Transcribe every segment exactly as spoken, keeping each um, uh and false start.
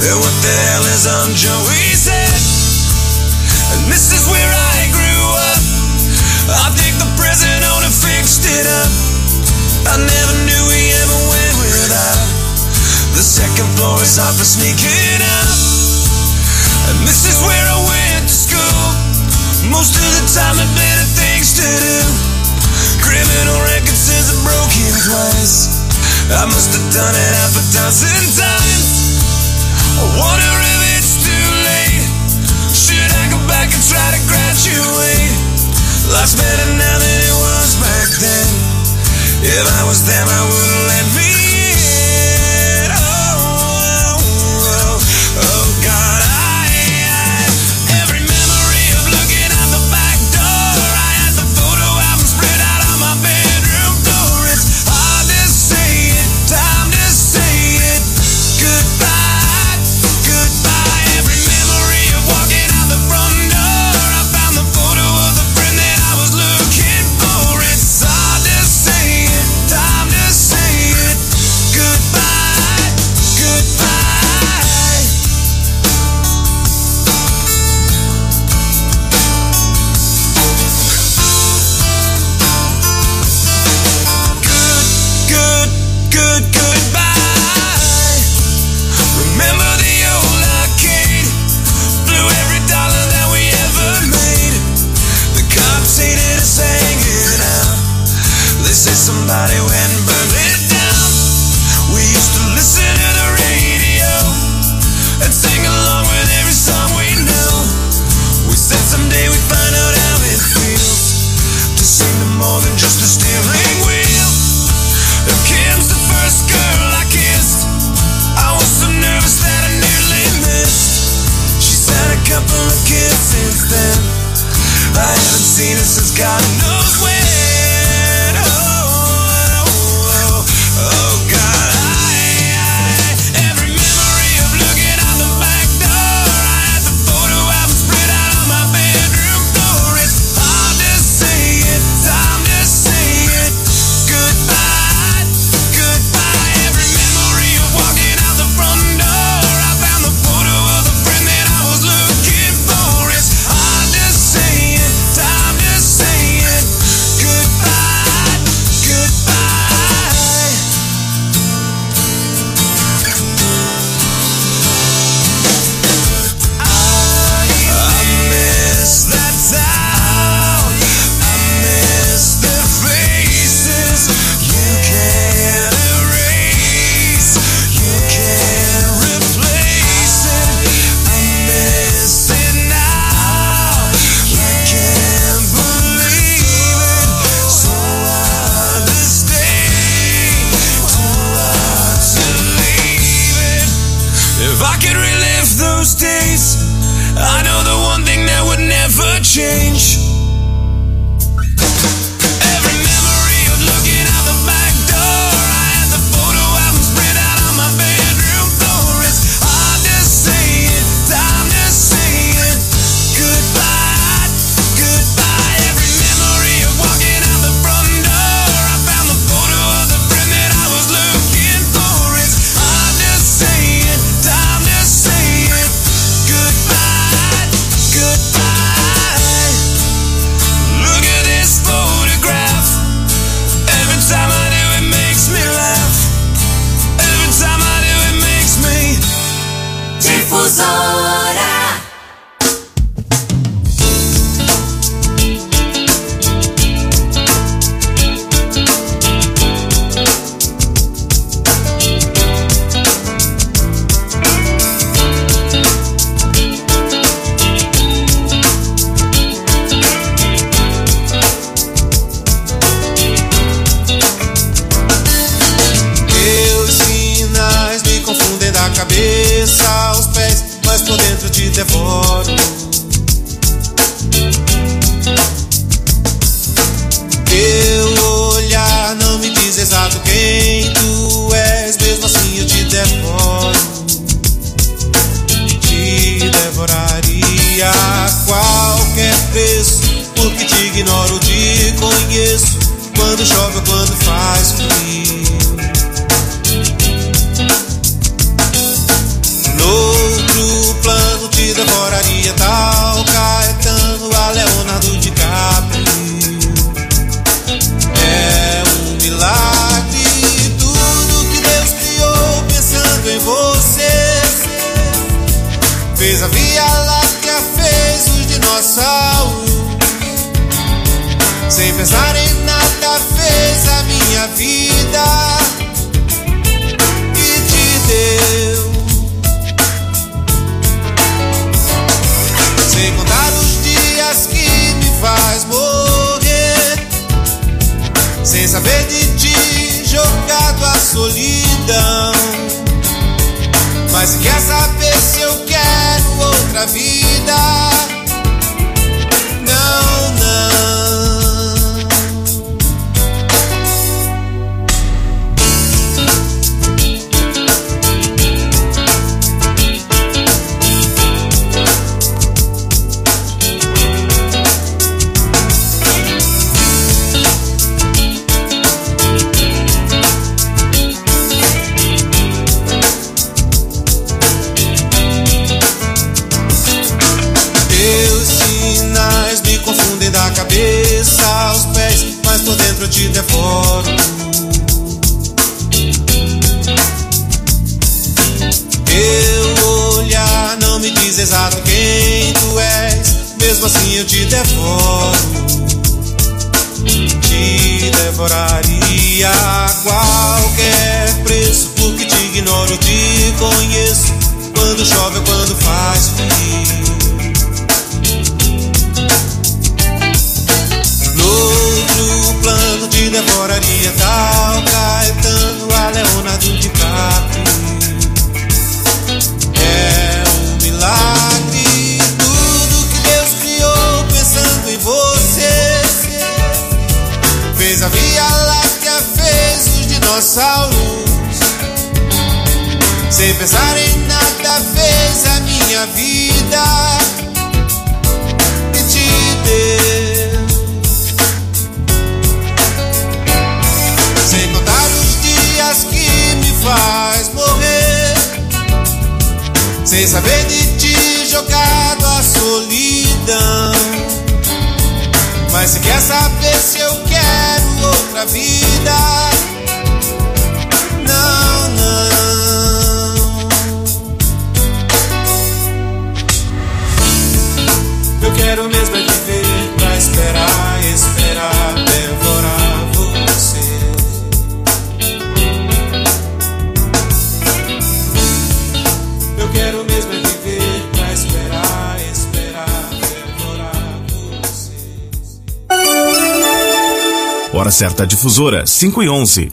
And what the hell is on Joey's head? And this is where I grew up. I think the president only fixed it up. I never knew we ever went without. The second floor is hard for sneaking up. And this is where I went to school. Most of the time had better things to do. Criminal record says I broke him twice. I must have done it half a dozen times. I wonder if it's too late. Should I go back and try to graduate? Life's better now than it was back then. If I was them, I wouldn't let me in. Oh, oh, oh, oh God, I had every memory of looking out the back door. I had the photo album spread out on my bedroom floor. It's hard to say it, time to say it. Goodbye, goodbye. Every memory of walking out the front door. I found the photo of the friend that I was looking for. It's hard to say it, time to say it. Goodbye, goodbye. Good, good, good, goodbye. Remember the old arcade? Blew every dollar that we ever made. The cops hated us hanging out. They say somebody went and burned it down. We used to listen to the radio and sing along with every song we knew. We said someday we'd find out how it feels to sing to more than just a steering wheel. And Kim's the first girl I kissed. I was so nervous that I nearly missed. She's had a couple of kids since then. I haven't seen her since God knows when. Oh, oh, oh, oh God, I, I every memory of looking out the back door. I had the photo album spread out on my bedroom floor. It's hard to say it, time to say it. Goodbye, goodbye. Every memory of walking out the front door. I found the photo of the friend that I was looking for. It's hard to say it, time to say it. Goodbye, goodbye. I miss that town. I miss the faces. You can't erase. You can't replace it. I miss it now. I can't believe it. So hard to stay, too hard to leave it. If I could relive those days, I know the one thing that would never change. Every memory of looking out the back door. I had the photo album spread out on my bedroom floor. It's hard to say it, time to say it. Goodbye, goodbye. Every memory of walking out the front door. I found the photo of the friend that I was looking for. It's hard to say it, time to say it. Goodbye, goodbye. Look at this photograph. Every time I do it makes me laugh. Every time I do it makes me. Difusora. Meus sinais me confundem da cabeça aos pés, mas por dentro te devoro. Teu olhar não me diz exato quem tu és, mesmo assim eu te devoro. Te devoraria a qualquer preço, porque te ignoro, te conheço. Quando chove ou quando faz frio. No Oriental, Caetano a Leonardo DiCaprio. É um milagre tudo que Deus criou pensando em você. Fez a Via Láctea, fez os dinossauros. Sem pensar em nada fez a minha vida e te deu. Sem contar os dias que me faz morrer, sem saber de ti, jogado à solidão. Mas se quer saber se eu quero outra vida, não, não. Da cabeça aos pés, mas por dentro eu te devoro. Teu olhar não me diz exato quem tu és, mesmo assim eu te devoro. Te devoraria a qualquer preço, porque te ignoro, te conheço. Quando chove ou quando faz frio. Outro plano te devoraria tal Caetano a Leonardo DiCaprio. É um milagre tudo que Deus criou pensando em você. Fez a Via Láctea, fez os dinossauros. Sem pensar em nada fez a minha vida e te deu. Sem contar os dias que me faz morrer, sem saber de ti, jogado à solidão. Mas se quer saber se eu quero outra vida, não, não. Eu quero mesmo é viver pra esperar, esperar, devorar você. Eu quero mesmo é viver pra esperar, esperar, devorar você. Hora certa difusora, cinco e onze.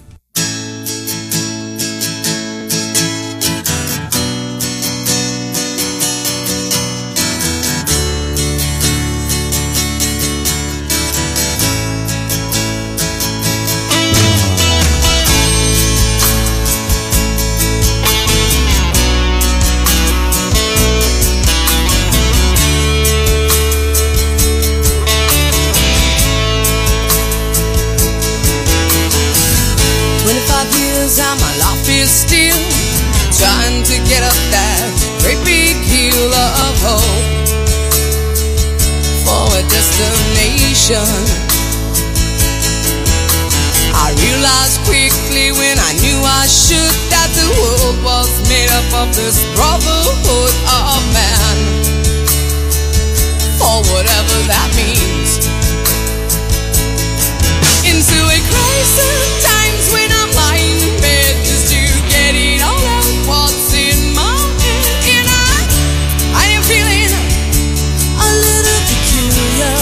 I realized quickly when I knew I should that the world was made up of this brotherhood of man, or whatever that means. Into a crisis times when I'm lying in bed just to get it all out what's in my head, and I, I am feeling a little peculiar.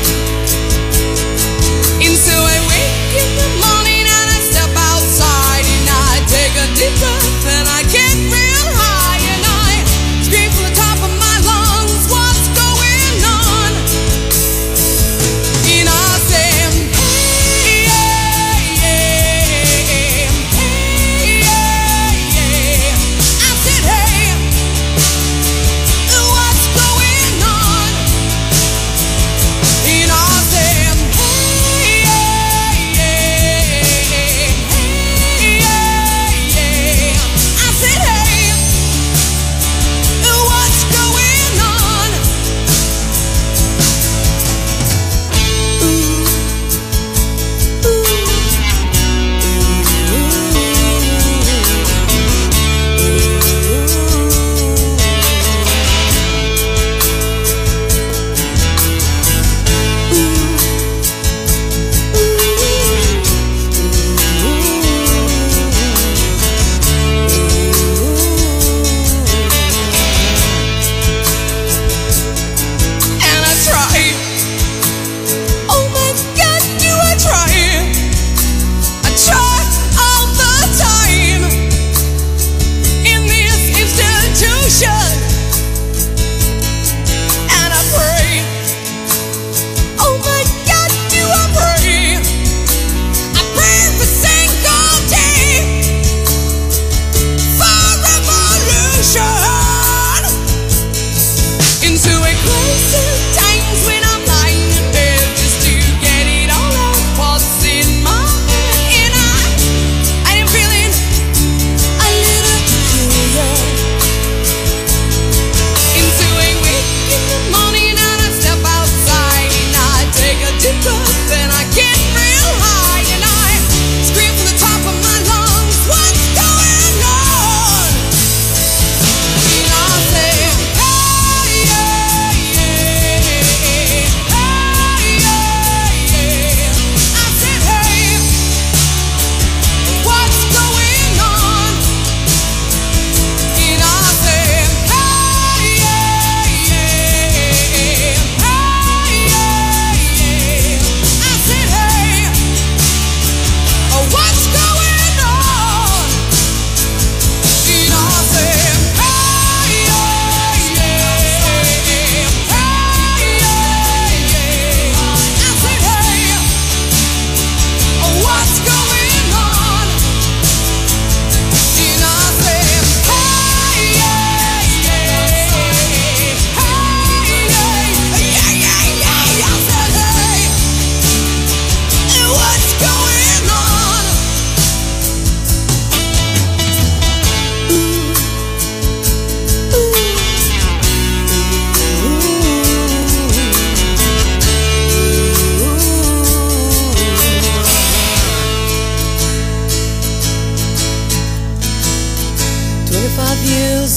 And so I wake in the morning and I step outside and I take a deep breath and I get real high and I scream from the top of my lungs, what's going on? And I say, hey, yeah, yeah.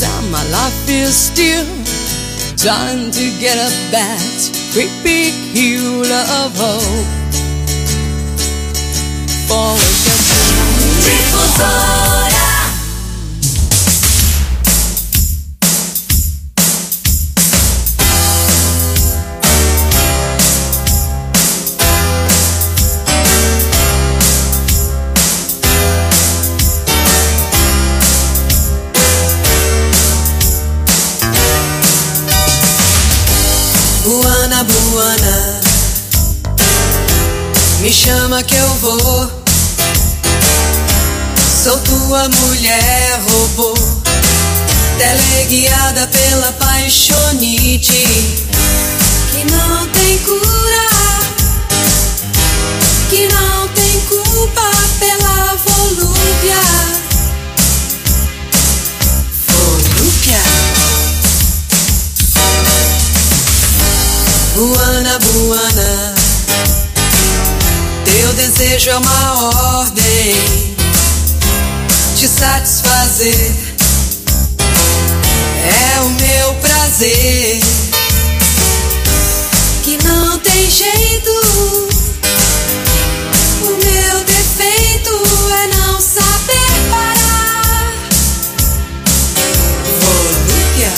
Now my life is still trying to get up that great big hill of hope. Forward Difusora. Buana, buana, me chama que eu vou. Sou tua mulher robô, teleguiada pela paixonite que não tem cura, que não tem culpa pela volúpia. Volúpia. Buana, buana, teu desejo é uma ordem te satisfazer, é o meu prazer, que não tem jeito. O meu defeito é não saber parar. Volúpia.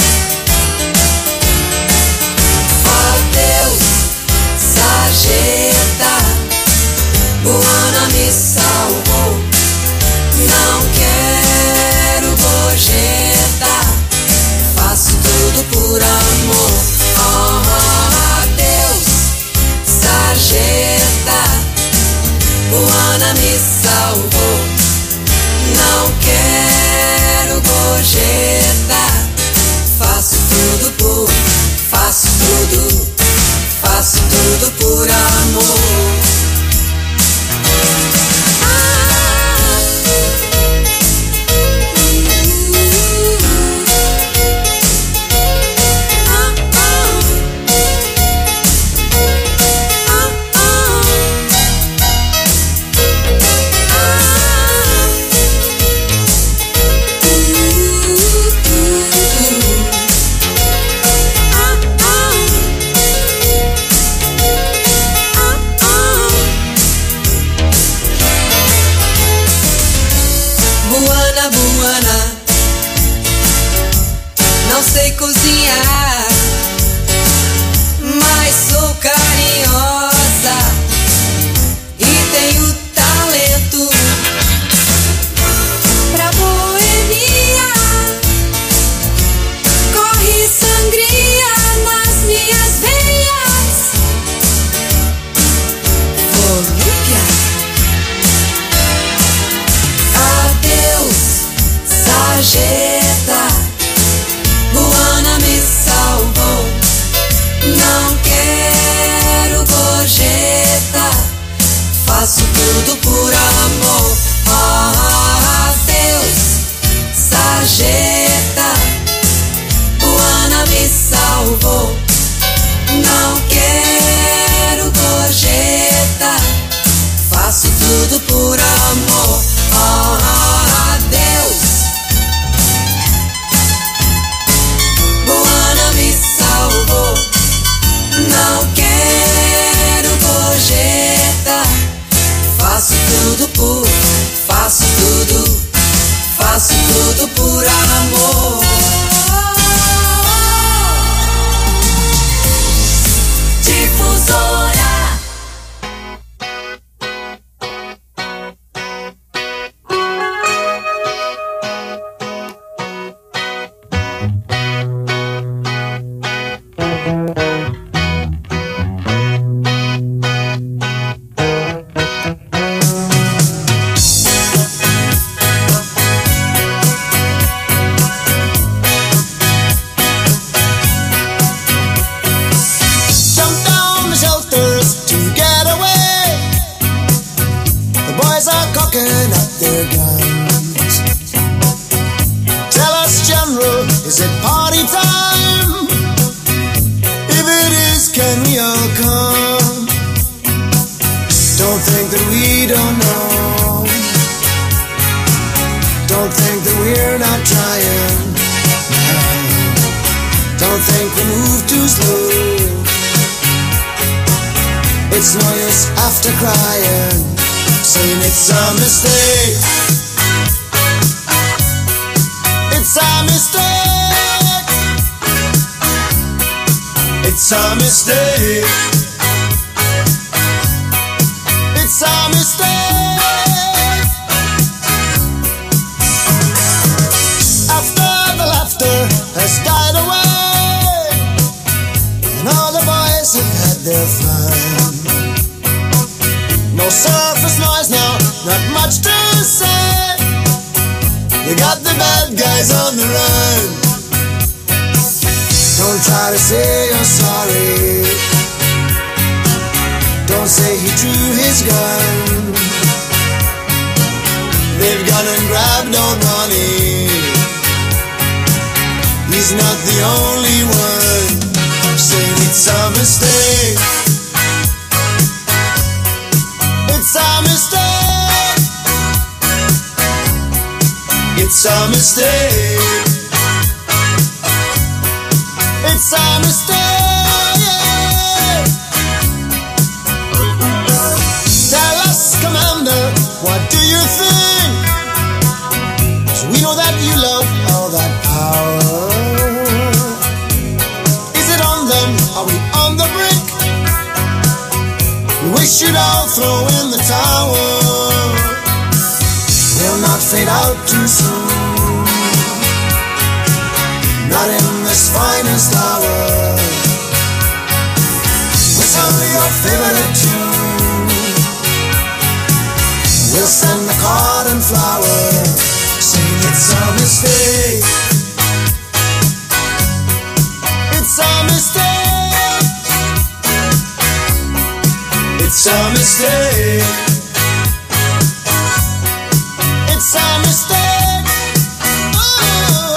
Sarjeta, Buana me salvou. Não quero gorjeta, faço tudo por amor. Oh, Deus, sarjeta, Buana me salvou. Não quero gorjeta, faço tudo por, faço tudo. Faço tudo por amor. Não sei cozinhar, mas sou carinhosa e tenho talento pra boemia. Corre sangria nas minhas veias. Volúpia. Adeus, sarjeta, Buana me salvou. Não quero gorjeta, faço tudo por amor. Oh, Deus, sarjeta, Buana me salvou. Não quero gorjeta, faço tudo por amor. Oh, Deus, Buana me salvou. Não quero gorjeta, faço tudo por, faço tudo, faço tudo por amor. Difusora. Is it party time? If it is, can we all come? Don't think that we don't know. Don't think that we're not trying. Don't think we move too slow. It's no use after crying, saying it's a mistake. It's a mistake. It's a mistake. It's a mistake. After the laughter has died away, and all the boys have had their fun, no surface noise now, not much to say. You got the bad guys on the run. Don't try to say you're sorry. Don't say he drew his gun. They've gone and grabbed old Ronnie. He's not the only one saying it's a mistake. It's a mistake. It's a mistake. It's a mistake. Tell us, Commander, what do you think? 'Cause we know that you love all that power. Is it on them? Are we on the brink? We wish you'd all throw in the towel. We'll not fade out too soon, not in this finest hour. It's only your favorite tune. We'll send the card and flower, saying it's a mistake. It's a mistake. It's a mistake. It's a mistake. Oh.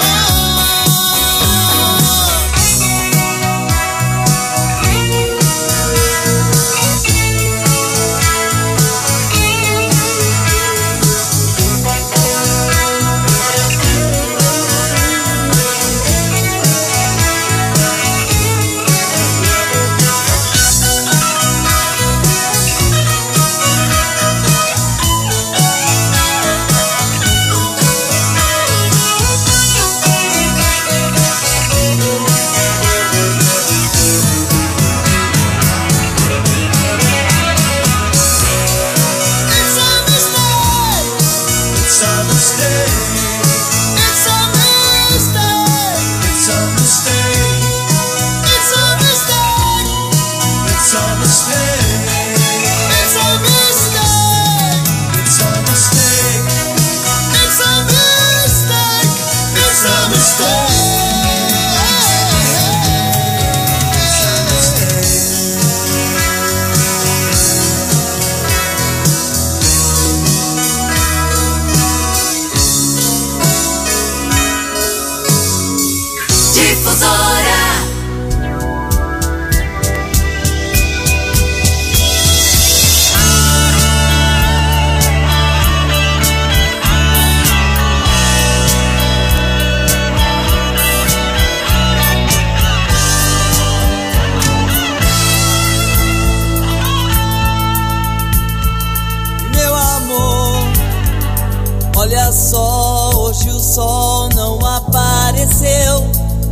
Olha só, hoje o sol não apareceu.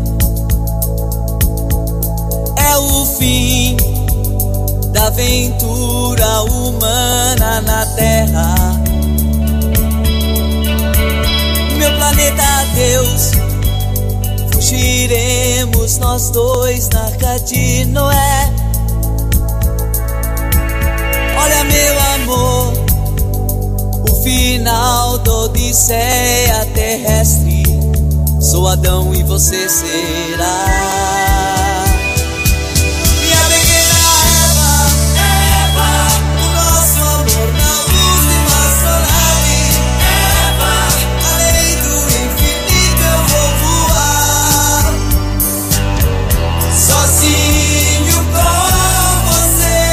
É o fim da aventura humana na Terra. Meu planeta Deus, fugiremos nós dois na Arca de Noé. Olha, meu amor, o final da odisseia terrestre. Sou Adão e você será minha pequena Eva, Eva. O nosso amor na luz de uma só nave, Eva. Além do infinito eu vou voar, sozinho com você,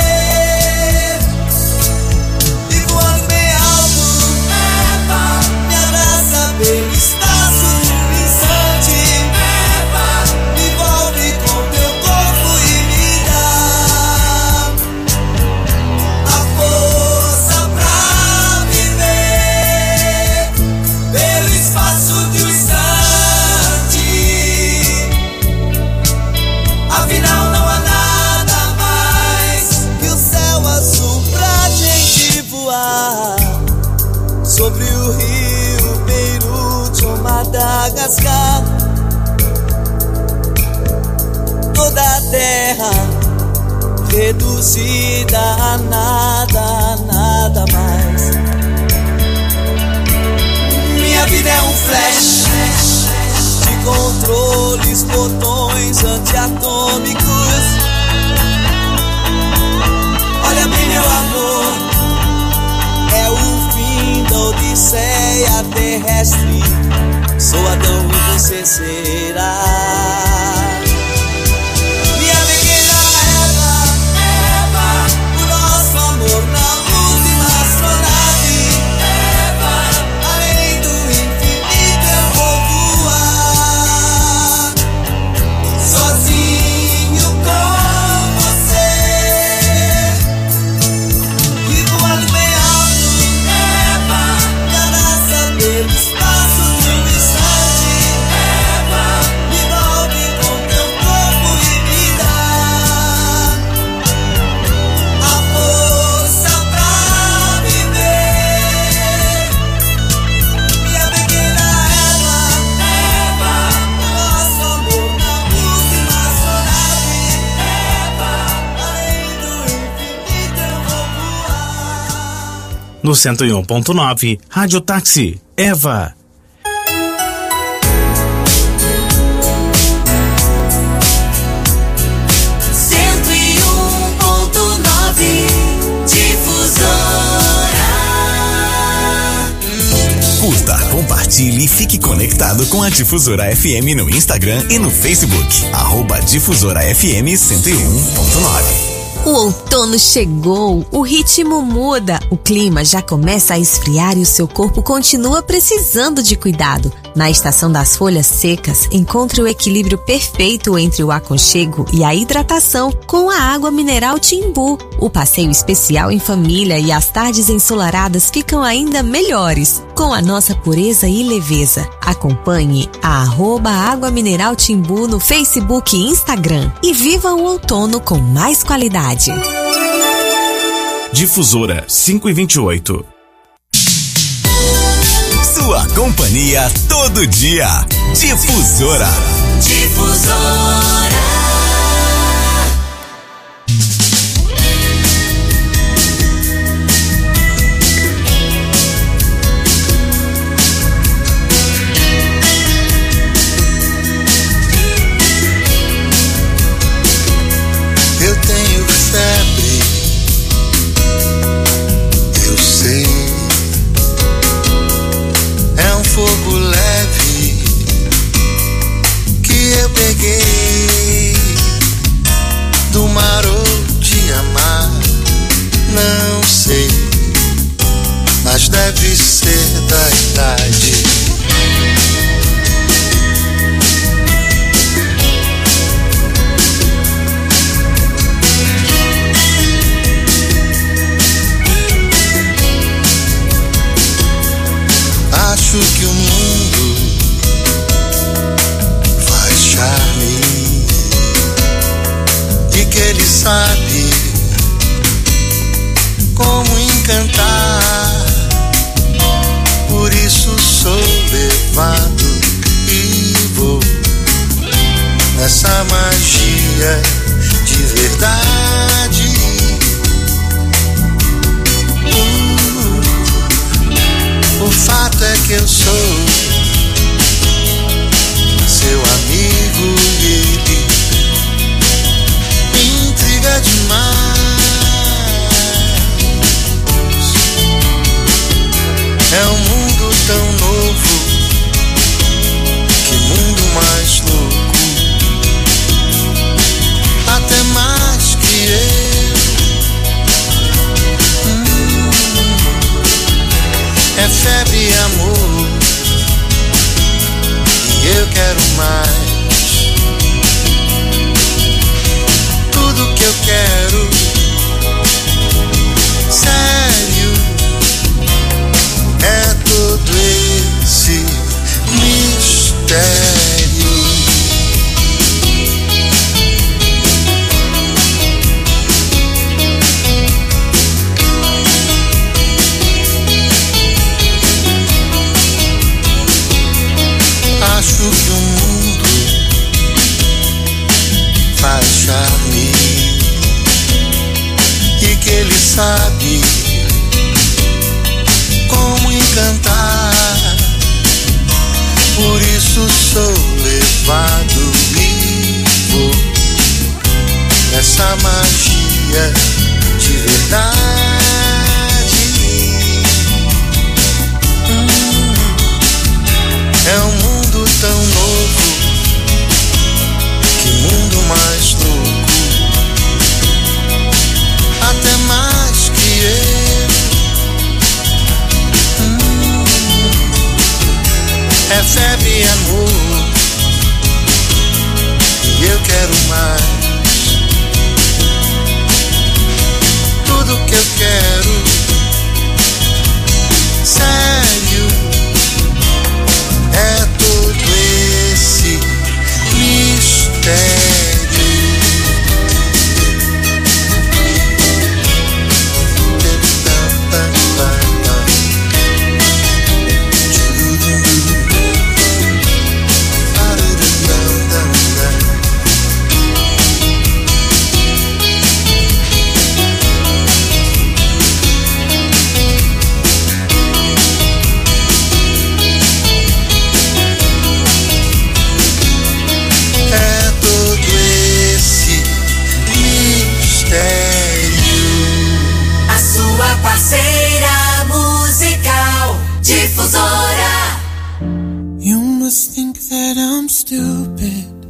e voando bem alto, Eva. Me abraça pelo espaço deslizante, Eva. Me envolve reduzida a nada, nada mais. Minha vida é um flash de controles, botões antiatômicos. Olha bem, meu amor, é o fim da odisseia terrestre. Sou Adão e você será minha pequena Eva, Eva, o nosso amor na luz de uma astronave. Eva, além do infinito eu vou voar, sozinho com você, e voando bem alto. Eva, graça pelo espaço de um instante. Eva, me envolve com teu corpo e me dá a força pra viver. Minha pequena Eva, Eva, o nosso amor na luz de uma astronave. Eva, além do infinito eu vou voar. No cento e um ponto nove, Rádio Táxi, Eva. Cento e um ponto nove Difusora. Curta, compartilhe e fique conectado com a Difusora F M no Instagram e no Facebook. Arroba Difusora F M cento e um ponto nove. O outono chegou, o ritmo muda, o clima já começa a esfriar e o seu corpo continua precisando de cuidado. Na estação das folhas secas, encontre o equilíbrio perfeito entre o aconchego e a hidratação com a água mineral Timbu. O passeio especial em família e as tardes ensolaradas ficam ainda melhores, com a nossa pureza e leveza. Acompanhe a arroba Água Mineral Timbu no Facebook e Instagram e viva o outono com mais qualidade. Difusora quinhentos e vinte e oito. Sua companhia todo dia. Difusora. Difusora. Eu tenho febre, eu sei. É um fogo leve que eu peguei do mar ou de amar, não sei, mas deve ser da idade. Acho que o mundo faz charme e que ele sabe como encantar. Por isso sou levado e vou nessa magia de verdade. O fato é que eu sou seu amigo e ele me intriga demais. É um mundo tão novo, que mundo mais louco, até mais que eu. É febre e amor sabe como encantar. Por isso sou levado vivo nessa magia de verdade. Hum, é um mundo tão novo, que mundo mais louco, até mais que eu. Hum, é febre e amor, e eu quero mais. Tudo que eu quero, sério, é todo esse mistério. Parceira musical Difusora. You must think that I'm stupid.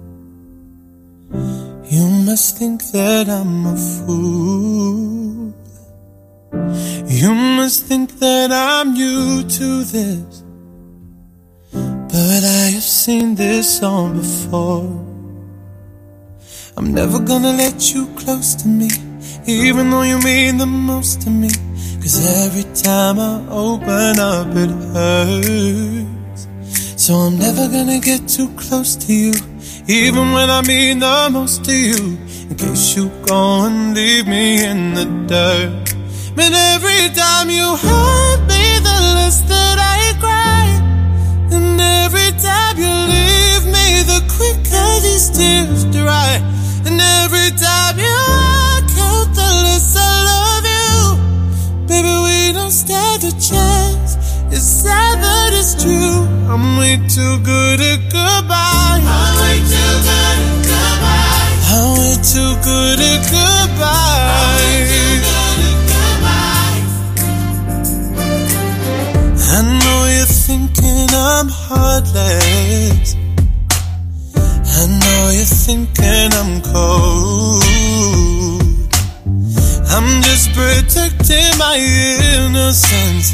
You must think that I'm a fool. You must think that I'm new to this, but I have seen this song before. I'm never gonna let you close to me, even though you mean the most to me. Cause every time I open up it hurts. So I'm never gonna get too close to you, even when I mean the most to you, in case you go and leave me in the dirt. But every time you hurt me, the less that I cry. And every time you leave me, the quicker these tears dry. And every time you walk out, the less I love you. Baby, we don't stand a chance. It's sad that it's true. I'm way too good at goodbye. I'm way too good at goodbye. I'm way too good at goodbye. I'm way too good at goodbye. I know you're thinking I'm heartless. I know you're thinking I'm cold. I'm just protecting my innocence.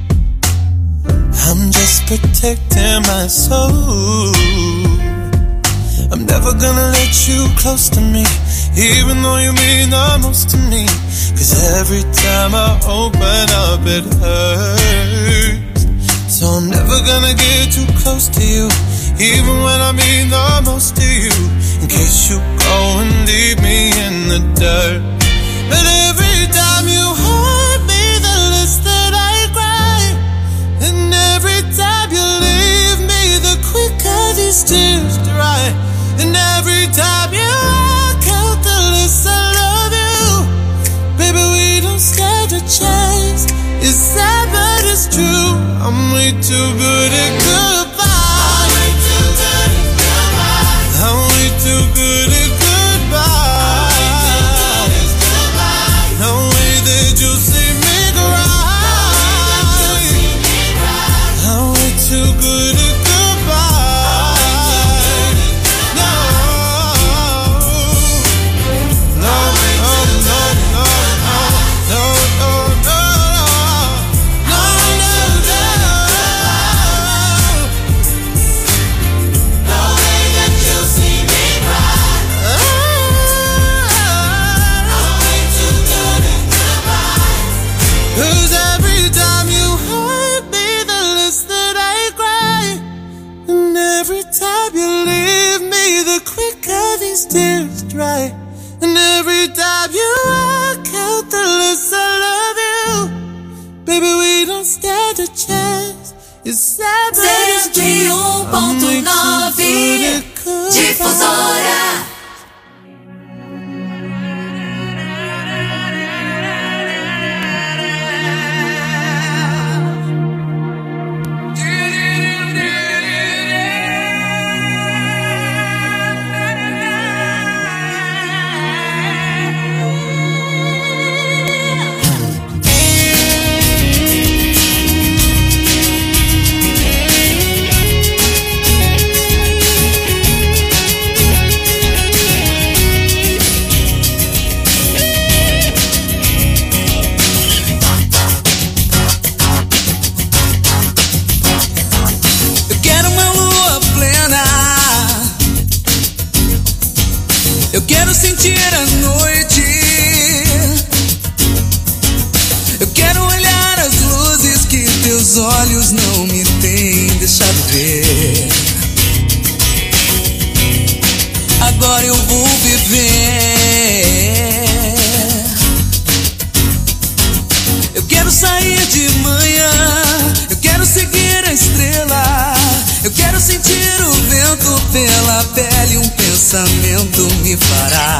I'm just protecting my soul. I'm never gonna let you close to me, even though you mean the most to me. Cause every time I open up it hurts. So I'm never gonna get too close to you, even when I mean the most to you, in case you go and leave me in the dirt. But every time you hurt me, the less that I cry. And every time you leave me, the quicker these tears dry. And every time you walk out, the less I love you. Baby, we don't stand a chance. It's sad but it's true. I'm way too good at goodbye. I'm way too good at goodbye. I'm way too good at goodbye. No way that you'll see me cry. I'm way too good at goodbye. No, no, no, no, no, no, no, no, no, no, no way that you'll see me cry. Cause every time you hurt me, the less that I cry. And every time you leave me, the quicker these tears dry. And every time you walk out, the less I love you. Baby, we don't stand a chance. It's sad but it's true. I'm way too good at goodbye. Difusora. Eu quero sentir a noite. Eu quero olhar as luzes que teus olhos não me têm deixado ver. Agora eu vou viver. Eu quero sair de manhã. Eu quero seguir a estrela. Eu quero sentir o vento pela pele. Um pensamento me fará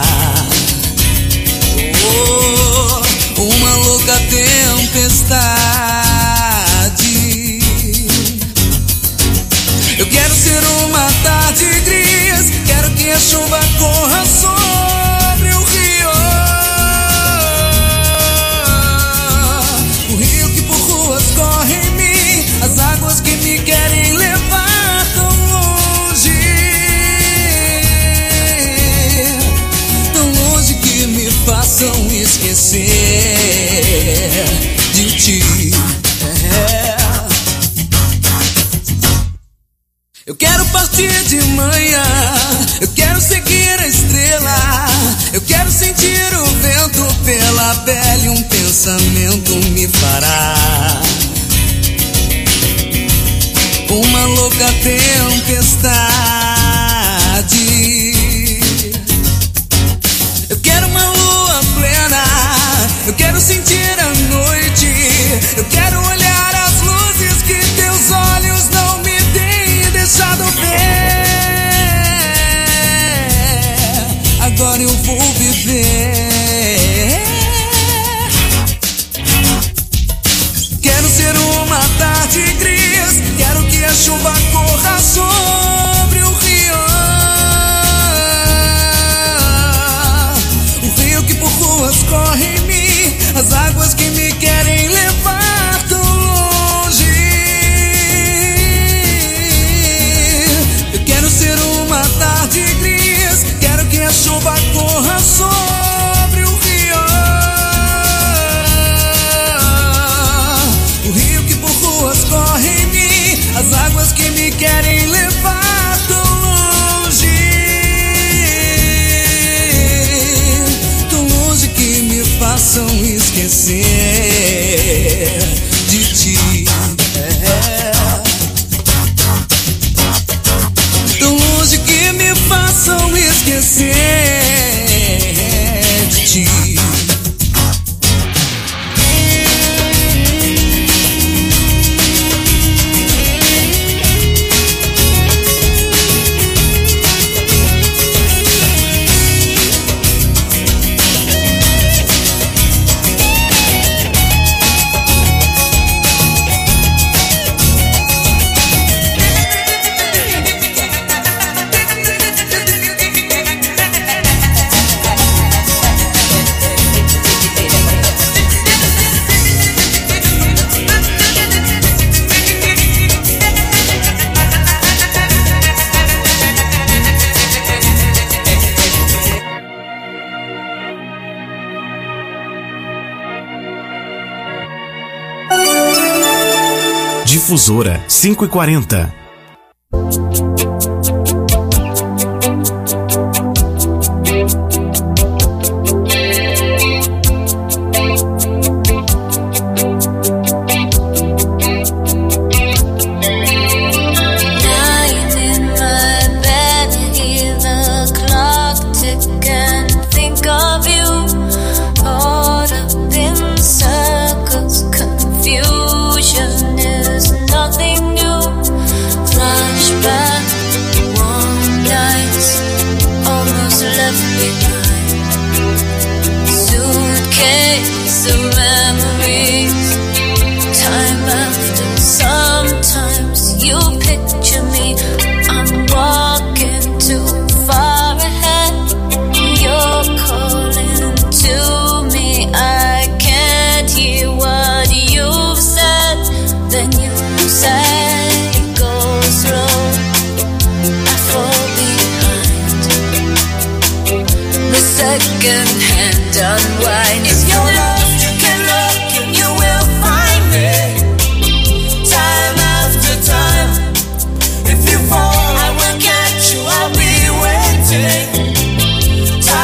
oh, uma louca tempestade. Eu quero ser uma tarde gris. Quero que a chuva corra sobre o rio. O rio que por ruas corre em mim. As águas que me querem levar tão longe. Tão longe que me façam esquecer de ti. É. Eu quero partir de manhã. Eu quero seguir a estrela. Eu quero sentir o vento pela pele. Um pensamento me fará uma louca tempestade. Eu quero uma lua plena. Eu quero sentir a noite. Eu quero olhar as luzes que teus olhos não me têm deixado ver. Agora eu vou viver. Quero ser uma tarde gris. Quero que a chuva corra sobre o rio. O rio que por ruas corre em mim. As águas que me querem levar tão longe. Eu quero ser uma tarde gris. Quero que a chuva corra sobre o rio. O rio que por ruas corre em mim. As águas que me querem levar tão longe. Tão longe que me façam esquecer de ti. É. Tão longe que me façam esquecer de ti. Difusora cinco e quarenta. Second-hand unwind. If you're lost, you can look and you will find me. Time after time. If you fall, I will catch you. I'll be waiting.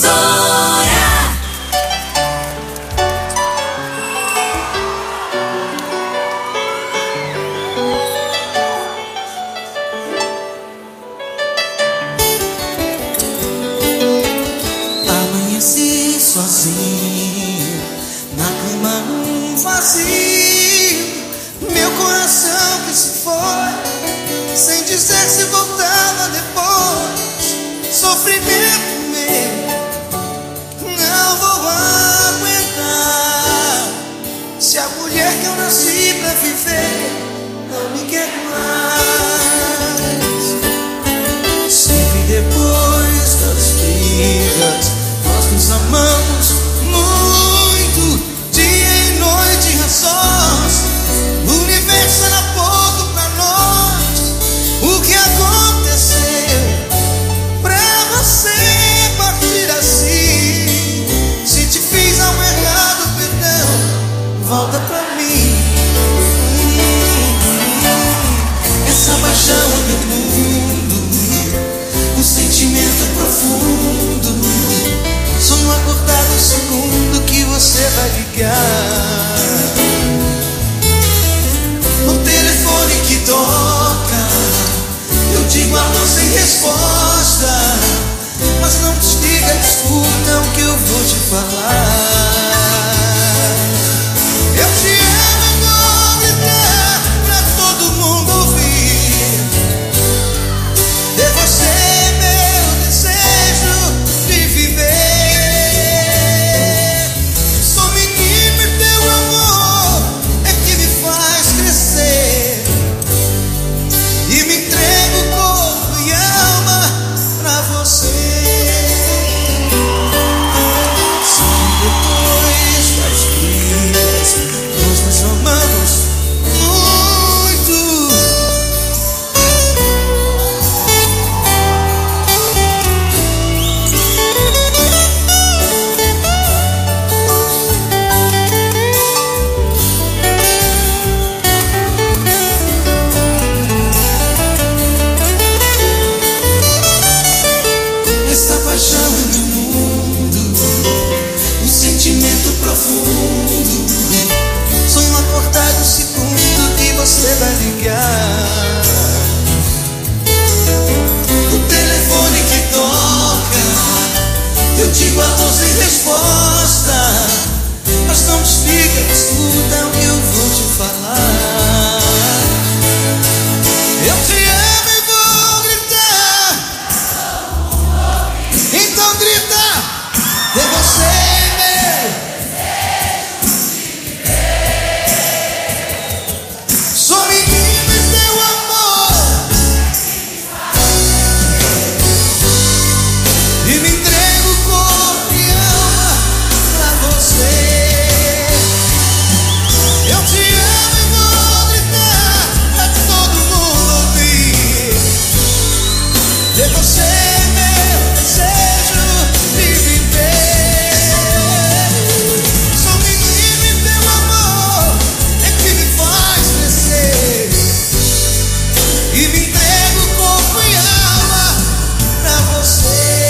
Difusora. Amanheci sozinho na cama um vazio, meu coração que se foi sem dizer se voltava depois. Sofrimento meu, não vou aguentar. Se a mulher que eu nasci pra viver não me quer mais. Sempre depois das brigas nós nos amamos muito, dia e noite a sós. O universo era pouco pra nós. O que aconteceu pra você partir assim? Se te fiz algo errado, perdão, volta pra mim. Essa paixão é meu mundo, um sentimento profundo. Sonho acordado o segundo que você vai ligar. O telefone que toca, eu digo alô sem resposta. Mas não desliga, escuta o que eu vou te falar. Eu te amo e vou gritar pra todo mundo ouvir. De você meu desejo de viver. Sou menino e teu amor é que me faz crescer. E me entrego corpo e alma pra você. Sempre depois das brigas nós nos amamos muito. Essa paixão é meu mundo, um sentimento profundo. Sonho acordado o segundo que você vai ligar. O telefone que toca, eu digo alô sem resposta. Mas não desliga, escuta o que eu vou te falar. Eu te amo e vou gritar. Então grita, é você meu. Sou menino e teu amor, e me entrego corpo e alma pra você. Eu te amo e vou gritar pra todo mundo ouvir. De você meu desejo de viver. Sou menino e teu amor é que me faz crescer. E me entrego corpo e alma pra você.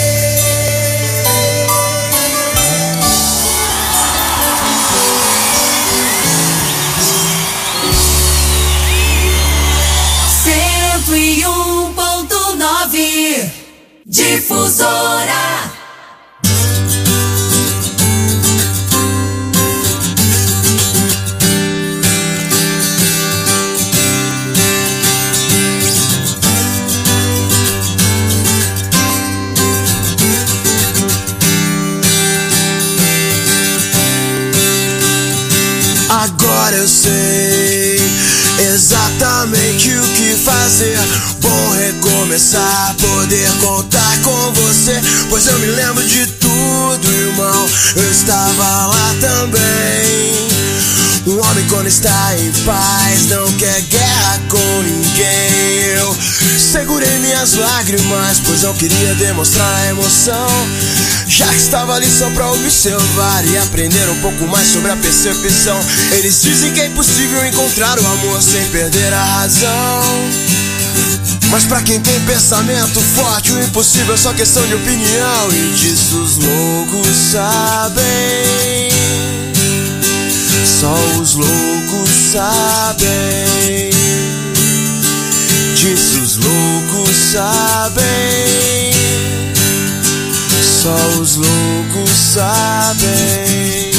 cento e um ponto nove Difusora. Agora eu sei exatamente o que fazer. Bom recomeçar, poder contar com você. Pois eu me lembro de tudo, irmão, eu estava lá também. Um homem quando está em paz não quer guerra com ninguém. Eu segurei minhas lágrimas, pois não queria demonstrar a emoção. Já que estava ali só pra observar e aprender um pouco mais sobre a percepção. Eles dizem que é impossível encontrar o amor sem perder a razão. Mas pra quem tem pensamento forte, o impossível é só questão de opinião. E disso os loucos sabem, só os loucos sabem. Disso os loucos sabem, só os loucos sabem.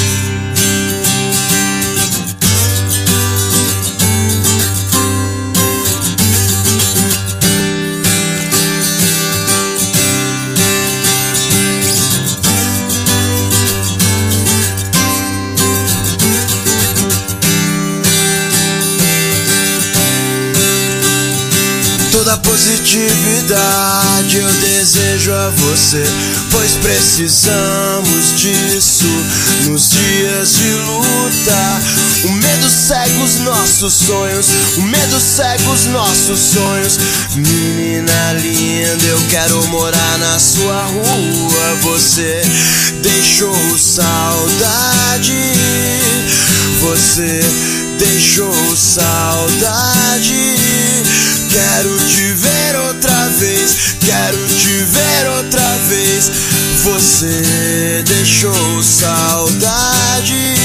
Toda positividade eu desejo a você, pois precisamos disso nos dias de luta. O medo cega os nossos sonhos, o medo cega os nossos sonhos. Menina linda, eu quero morar na sua rua. Você deixou saudade, você deixou saudade. Quero te ver outra vez, quero te ver outra vez. Você deixou saudade.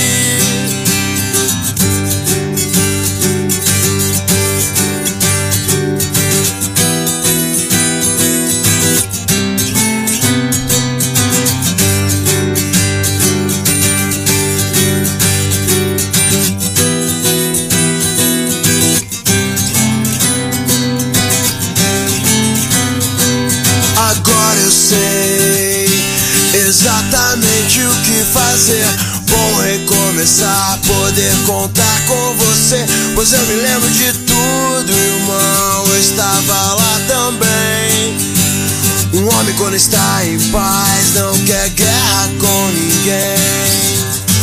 Exatamente o que fazer, bom recomeçar, poder contar com você. Pois eu me lembro de tudo, irmão, eu estava lá também. Um homem quando está em paz não quer guerra com ninguém.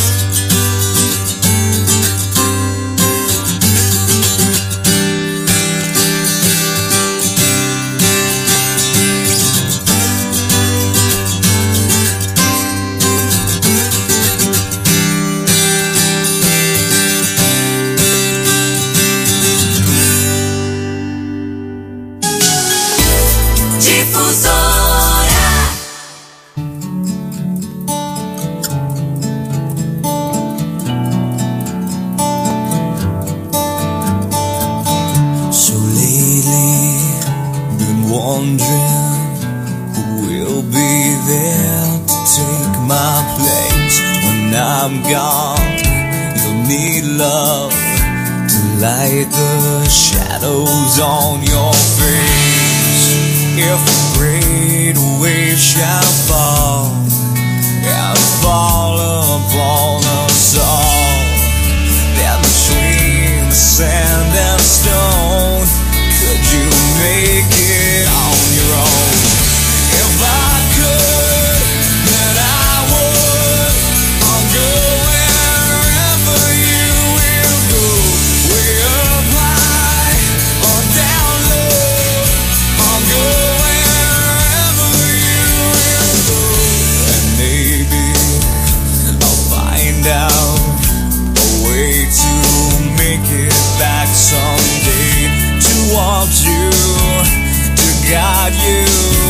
I'm gone, you'll need love to light the shadows on your face. If a great wave shall fall and fall upon us all, then between the sand and stone, could you make it on your own? If I could, then I would. I'll go wherever you will go, way up high or down low. I'll go wherever you will go, and maybe I'll find out a way to make it back someday, towards you, to guide you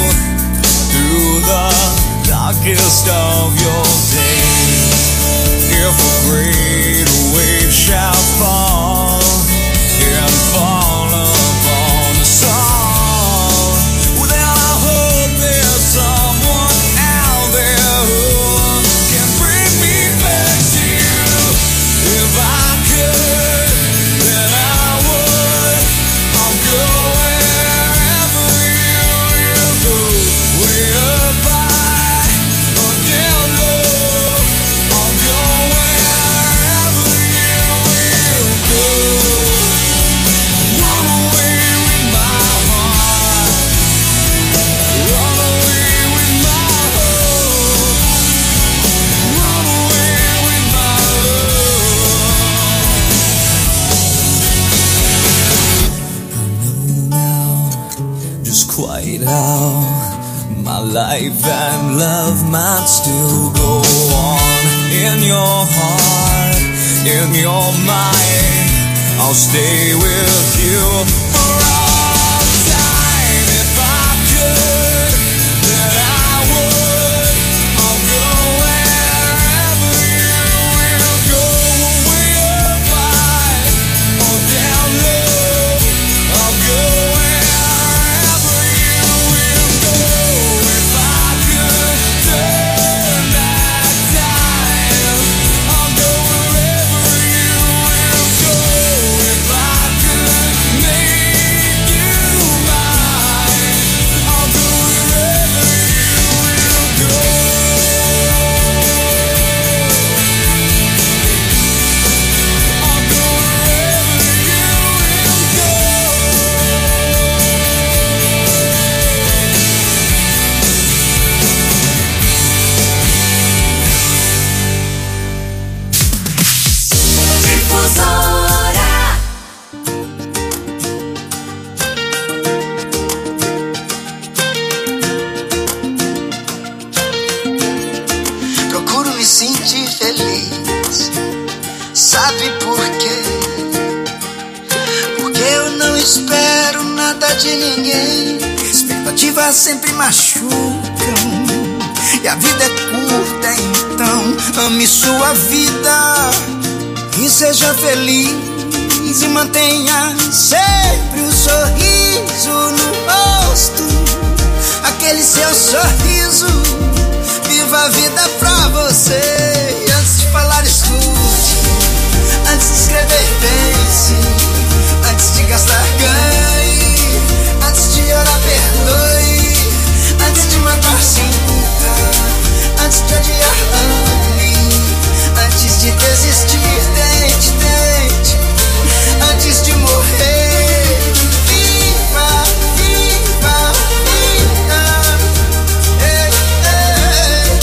through the darkest of your days. If a great wave shall fall and fall upon us all, well, then I hope there's someone out there who can bring me back to you. If I could, then I would. I'll go wherever you will go, way up high or down low. I'll go wherever you will go. Run away with my heart, run away with my hope, run away with my love. I know now just quite how my life and love might still go on. In your heart, in your mind, I'll stay with you for all time. sentir feliz. Sabe por quê? Porque eu não espero nada de ninguém. Expectativas sempre machucam e a vida é curta, então ame sua vida e seja feliz e mantenha sempre um sorriso no rosto. Aquele seu sorriso, viva a vida pra você. E antes de falar, escute. Antes de escrever, pense. Antes de gastar, ganhe. Antes de orar, perdoe. Antes de matar, sinta. Antes de odiar, ame. Antes de desistir, tente, tente. Antes de morrer, viva, viva, viva. Ei, ei.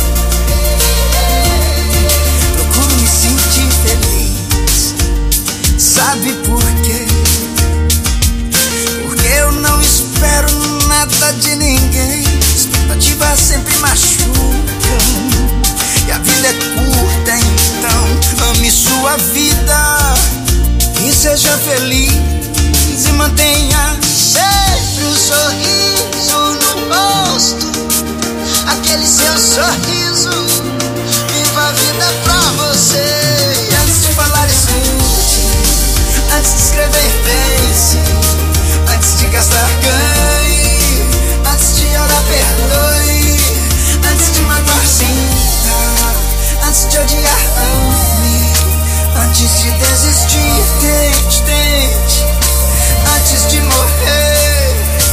Procuro me sentir feliz. Sabe por quê? Porque eu não espero nada de ninguém. Expectativas sempre machucam e a vida é curta, então ame sua vida e seja feliz e mantenha sempre um sorriso no rosto. Aquele seu sorriso, viva a vida pra você. E antes de falar, escute. Antes de escrever, pense. Antes de gastar, ganhe. Antes de orar, perdoe. Antes de matar, sinta. Antes de odiar, ame. Antes de desistir, tente, tente. Antes de morrer.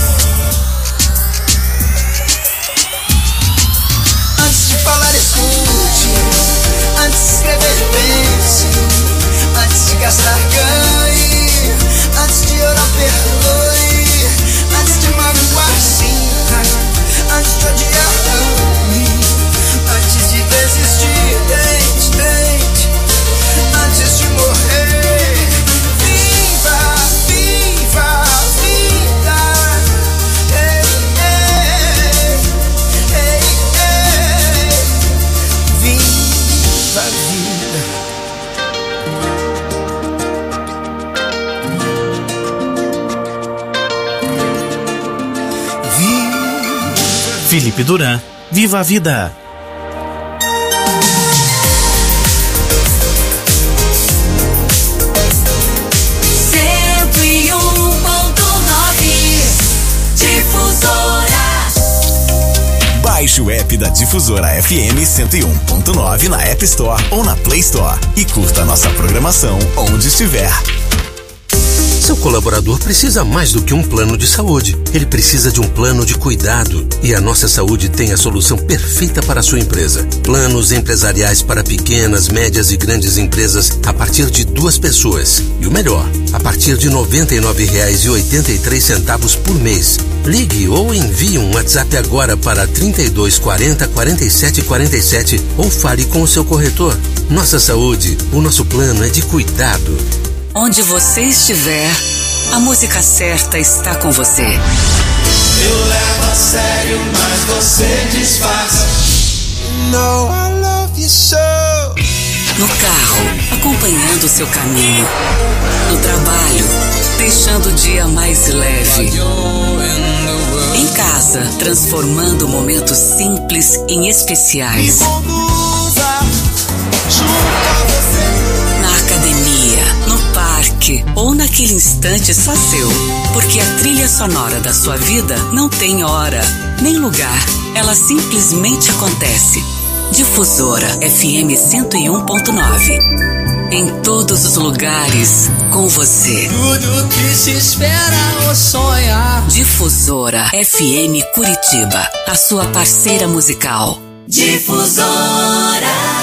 Antes de falar, escute. Antes de escrever, pense. Antes de gastar, ganhe. Antes de orar, perdoe. Antes de magoar, sinta. Antes de odiar, ame. Antes de desistir, tente, tente. Antes de morrer, viva, viva, vida. Ei, ei, ei, ei. Viva a vida. Felipe Duran, Viva a Vida. cento e um ponto nove Difusora. Baixe o app da Difusora F M cento e um ponto nove na App Store ou na Play Store e curta nossa programação onde estiver. Seu colaborador precisa mais do que um plano de saúde. Ele precisa de um plano de cuidado. E a Nossa Saúde tem a solução perfeita para a sua empresa. Planos empresariais para pequenas, médias e grandes empresas a partir de duas pessoas. E o melhor, a partir de noventa e nove reais e oitenta e três centavos por mês. Ligue ou envie um WhatsApp agora para trinta e dois quarenta, quarenta e sete quarenta e sete ou fale com o seu corretor. Nossa Saúde, o nosso plano é de cuidado. Onde você estiver, a música certa está com você. Eu levo a sério, mas você disfarça. No, I love you so. No carro, acompanhando o seu caminho. No trabalho, deixando o dia mais leve. Em casa, transformando momentos simples em especiais. Me conduza junto a você. Na academia, no parque ou naquele instante só seu. Porque a trilha sonora da sua vida não tem hora, nem lugar. Ela simplesmente acontece. Difusora F M cento e um ponto nove. Em todos os lugares, com você. Tudo que se espera ou sonha. Difusora F M Curitiba, a sua parceira musical. Difusora.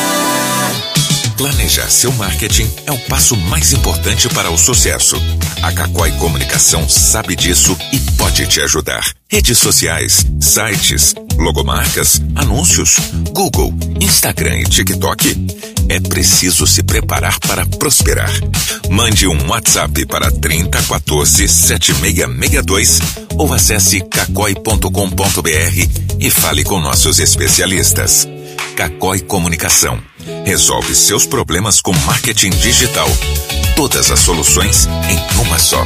Planejar seu marketing é o passo mais importante para o sucesso. A Cacói Comunicação sabe disso e pode te ajudar. Redes sociais, sites, logomarcas, anúncios, Google, Instagram e TikTok. É preciso se preparar para prosperar. Mande um WhatsApp para trinta, quatorze, setenta e seis sessenta e dois ou acesse cacói ponto com ponto br e fale com nossos especialistas. Cacói Comunicação. Resolve seus problemas com marketing digital. Todas as soluções em uma só.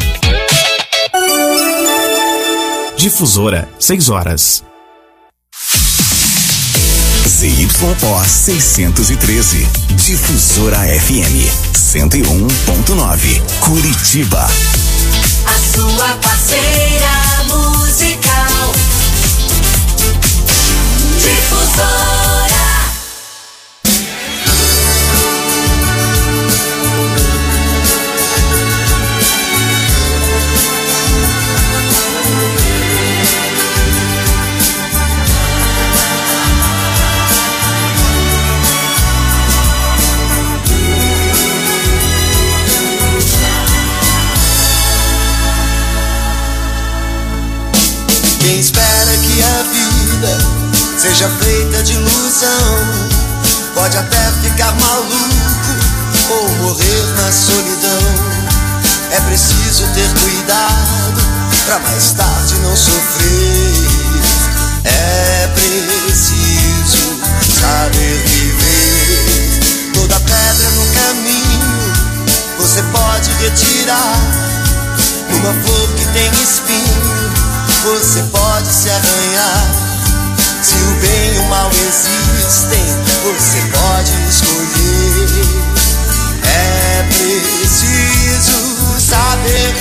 Difusora, seis horas. Z Y O seiscentos e treze. Difusora F M cento e um ponto nove. Curitiba. A sua parceira musical. Difusora. Quem espera que a vida seja feita de ilusão pode até ficar maluco ou morrer na solidão. É preciso ter cuidado pra mais tarde não sofrer. É preciso saber viver. Toda pedra no caminho você pode retirar. Numa flor que tem espinho você pode se arranhar. Se o bem e o mal existem, você pode escolher. É preciso saber